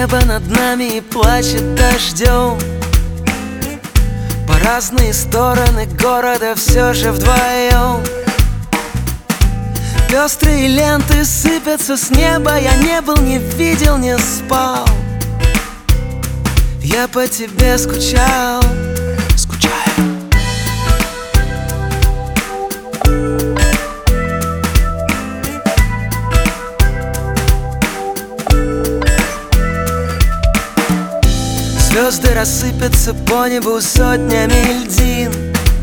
Небо над нами плачет дождем. По разные стороны города все же вдвоем. Пестрые ленты сыпятся с неба. Я не был, не видел, не спал. Я по тебе скучал. Звезды рассыпятся по небу сотнями льдин.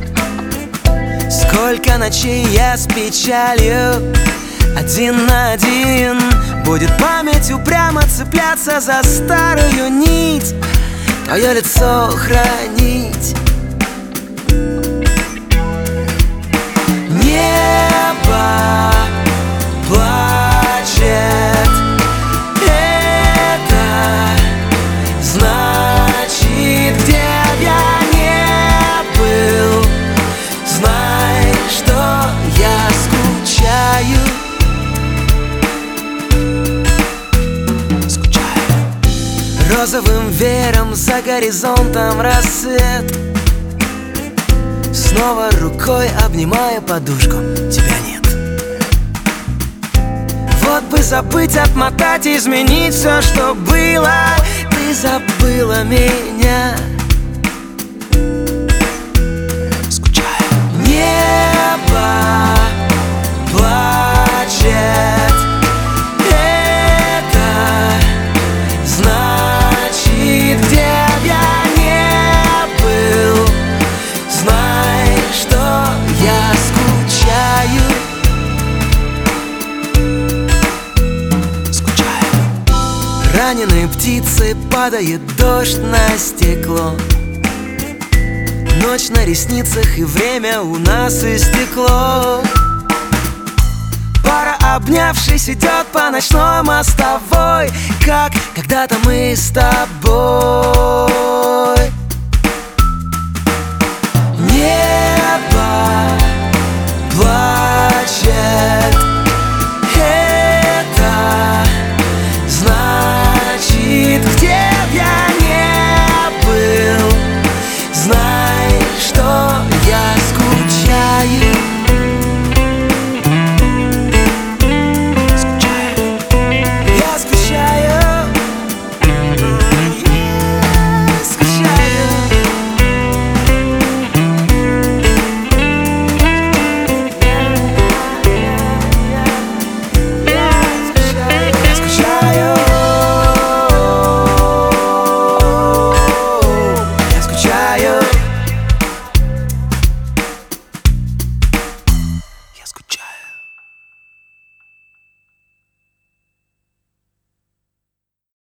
Сколько ночей я с печалью один на один. Будет память упрямо цепляться за старую нить, твое лицо хранить. Небо плачет. Это значит, где б я не был, знай, что я скучаю. Розовым веером за горизонтом рассвет. Снова рукой обнимаю подушку, тебя нет. Вот бы забыть, отмотать, изменить все, что было. Ты забыла меня. Скучаю. Небо плачет. Это значит, где б я не был, знай, что я скучаю. Раненые птицы, падает дождь на стекло. Ночь на ресницах, и время у нас истекло. Пара, обнявшись, идет по ночной мостовой, как когда-то мы с тобой.